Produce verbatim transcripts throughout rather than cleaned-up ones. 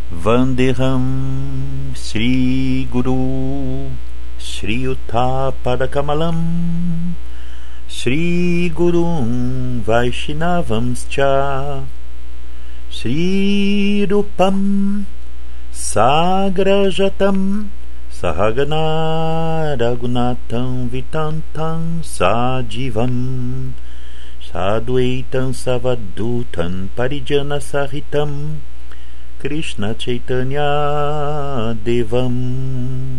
Vandeham Sri Guru Sri Uttapadakamalam Sri Gurum Vaishnavamscha Sri Rupam Sagrajatam Sahagana Raghunatam Vitantam Sajivam Sadhuaitam Savadutam Parijana Sahitam Krishna Chaitanya Devam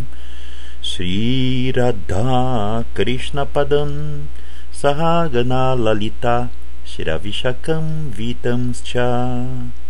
Sri Radha Krishna Padam Sahagana Lalita Shiravishakam Vitamscha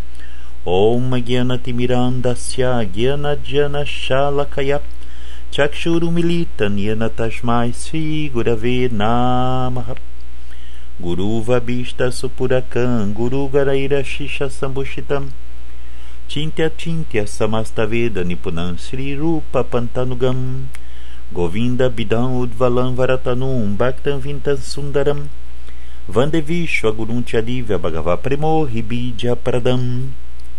Om Gyanatimirandasya Gyanajana Shalakaya Chakshurumilitan Yana Tasmai Sri Gurave Namaha Guru Vabhishta Supurakam Guru Garaira Shisha Sambhushitam Chintya Chintya Samastaveda Nipunam Sri Rupa Pantanugam Govinda Bidam Udvalam Varatanum Bhaktam Vintam Sundaram Vandevishwa Gurunti Adivya Bhagava Premo Hibidya Pradam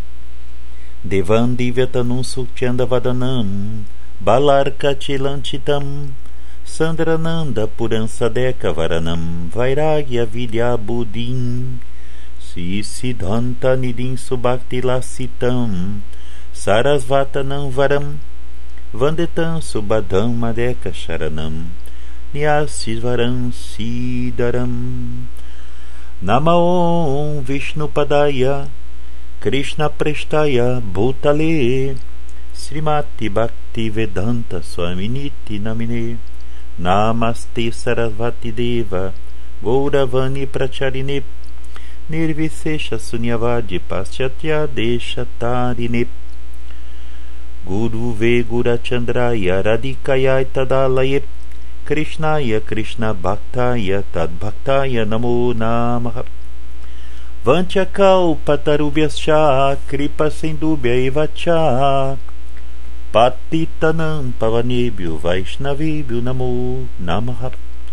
Devandivyatanum Sultyanda Vadanam Balarka Chilanchitam Sandrananda Puransadeka Varanam Vairagya Vidya Buddhim Siddhanta Nidin Subhakti Lasitam Sarasvatanam Varam Vandetam Subhadam Madeka Sharanam Nyasisvaram Sidaram Namaon Vishnu Padaya Krishna Prestaya Bhutale Srimati Bhakti Vedanta Swaminiti Namine Namaste Sarasvati Deva Gauravani Pracharine Nirvisesha Sunyavadi Paschatya Desha Tarine Guru Ve Gurachandraya Radhikaya Tadalaye Krishnaya Krishna Bhaktaya Tadbhaktaya Namo Namaha Vanchakal Patarubhyascha Kripa Sindubhya Evacha Patitanam Pavanebhyo Vaishnavebhyo Namo Namaha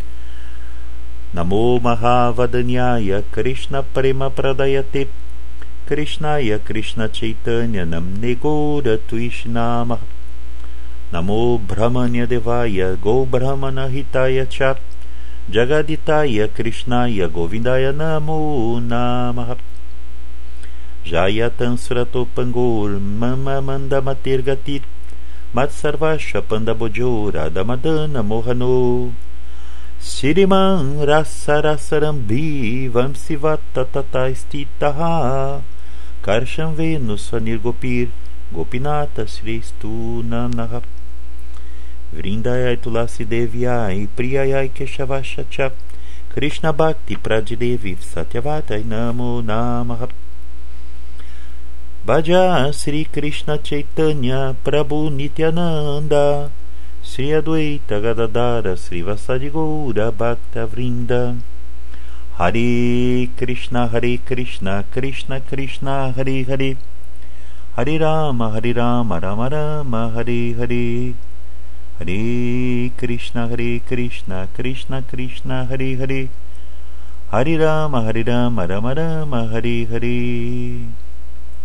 Namo Mahavadanyaya Krishna Prema Pradayate Krishnaya Krishna Chaitanya Namne Gora Tuishnama Namo Brahmanya Devaya Go Brahmana Hitaya Cha Jagaditaya Krishnaya Govindaya Namo Namaha Jayatan Surato Pangor Mama Manda Matirgatit Matsarvasha Pandabojora Damadana Mohano Siriman Rasa Rasarambi Vamsivata Tata Stitaha Karsham Venus Vanir Gopir Gopinata Sristu Nanaha Vrindayai Tulasi Devyai Priyayai Keshavashacha Krishna Bhakti Pradidevi Satyavatai Namo Namaha Bhaja Sri Krishna Chaitanya Prabhu Nityananda Sri Adwaita Gadadara Sri Vasadi Gaura Bhakta Vrinda Hare Krishna Hare Krishna Krishna Krishna Hare Hare Hare Rama Hare Rama Rama Rama Hare Hare Hare Krishna Hare Krishna Krishna Krishna Hare Hare Hare Rama Hare Rama Rama Rama Hare Hare